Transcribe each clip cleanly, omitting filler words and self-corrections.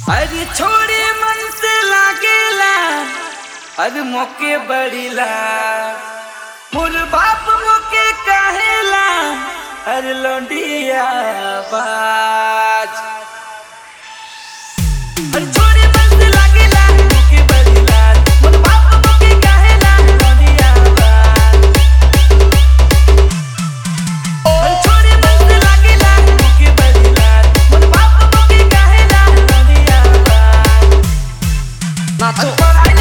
अरे छोड़े मन से लागेला, अरे मौके बड़ीला, मोर बाप मौके कहेला, अरे लौंडिया बाज। अरे छोड़े मन से लागेला, मौके बड़ीला, मोर बाप मौके कहेला, लौंडिया बाज। अरे छोड़े मन से लागेला, मौके बड़ीला, मोर बाप मौके कहेला, लौंडिया बाज। नाचो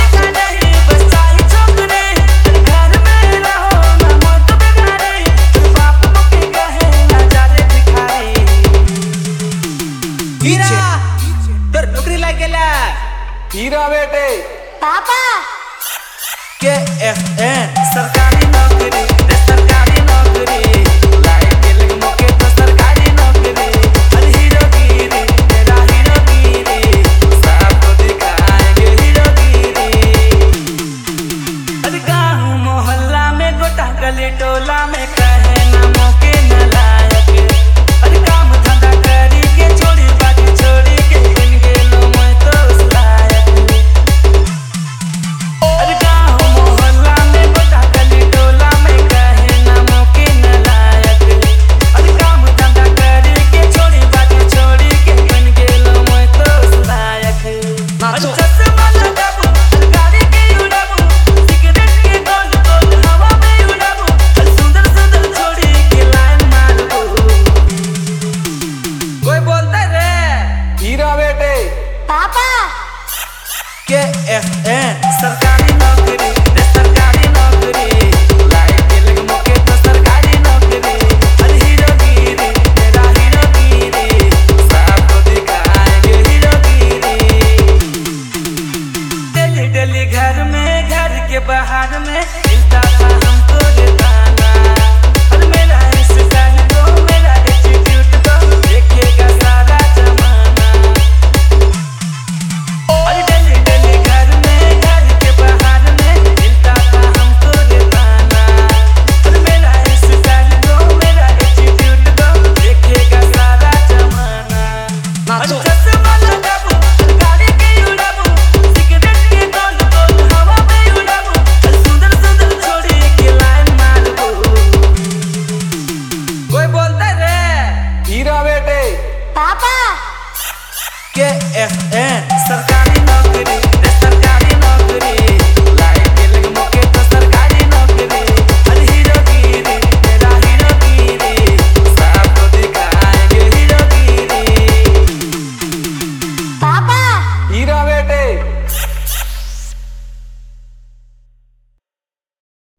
हीरा बेटे पापा के सरकारी नौकरी, सरकारी नौकरी, लाइफ के लगे मौके तो सरकारी नौकरी। अरे हीरोगिरी तेरा हीरोगिरी, सबको दिखाएंगे हीरोगिरी। अरे गाँव मोहल्ला में गोटा गली टोला में कहे ना मौके न लायक। अरे काम धंधा करी के छोड़ी बाकी छोड़ी के बन गेलो मैं तो उस लायक। अरे गाँव मोहल्ला में गोटा गली टोला में कहे ना मौके न लायक। अरे काम धंधा करी के छोड़ी बाकी छोड़ी के बन गेलो मैं तो उस लायक। अरे चश्मा लगाबू, गाड़ी के उड़ाबू, सिगरेट के गोल गोल हवा में उड़ाबू, अरे सुंदर सुंदर छोड़ी के लाइन मारबू। कोई बोलता रे हीरा बेटे पापा के सरकारी नौकरी, सरकारी नौकरी, लाइफ के लगे मौके तो सरकारी नौकरी। अरे हीरोगिरी तेरा हीरोगिरी, सबको दिखाएंगे हीरोगिरी। डेली डेली घर में घर के बाहर में मिलता था हमको ये ताना। अरे मेरा स्टाइल को मेरा एटीट्यूड को देखेगा सारा जमाना। अरे डेली डेली घर में घर के बाहर में मिलता था हमको ये ताना। अरे मेरा स्टाइल को मेरा एटीट्यूड को देखेगा सारा जमाना। अरे चश्मा लगाबू, गाड़ी के उड़ाबू, सिगरेट के गोल गोल हवा में उड़ाबू, अरे सुंदर सुंदर छोड़ी के लाइन मारबू। कोई बोलता रे हीरा बेटे पापा के सरकारी नौकरी।